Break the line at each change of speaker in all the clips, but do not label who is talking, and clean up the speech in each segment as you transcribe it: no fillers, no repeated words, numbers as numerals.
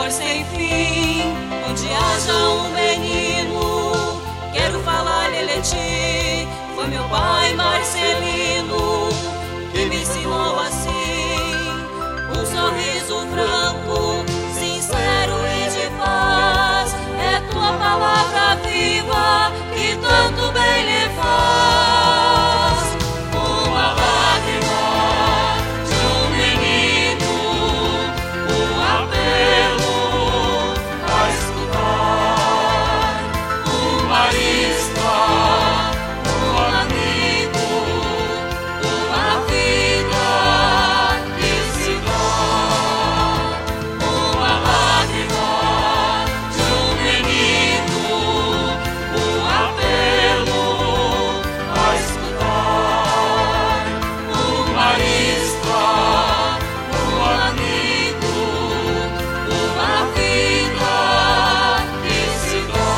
amor sem fim. Onde haja um menino, quero falar-lhe de ti. Foi meu pai Marcelino que me ensinou assim. Um sorriso franco, sincero e de paz, é tua palavra viva que tanto bem lhe faz. Uma lágrima de um menino, um apelo a escutar. Uma isca, um amigo, uma vida que se dá. Uma lágrima de um menino, um apelo a escutar. Uma isca, um amigo, uma vida que se dá.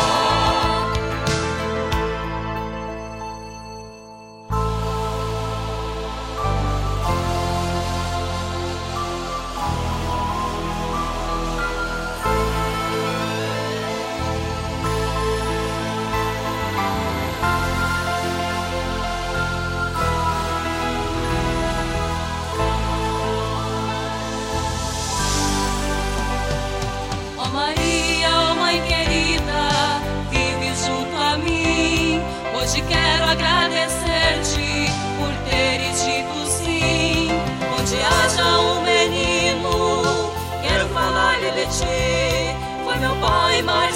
Ó Maria, ó Mãe querida, vive junto a mim. Hoje quero agradecer-te por teres dito sim. Onde haja um menino, quero falar-lhe de ti. Foi meu pai